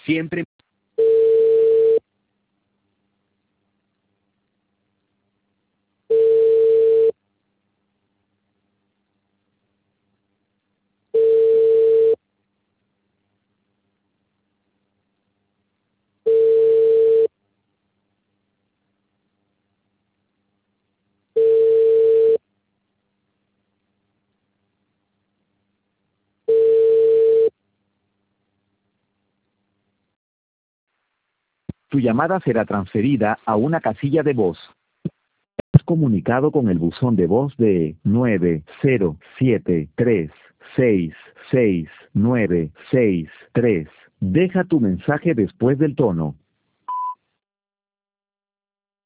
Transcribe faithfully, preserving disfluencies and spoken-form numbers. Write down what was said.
Siempre. Tu llamada será transferida a una casilla de voz. Has comunicado con el buzón de voz de nueve cero siete tres seis seis nueve seis tres. Deja tu mensaje después del tono.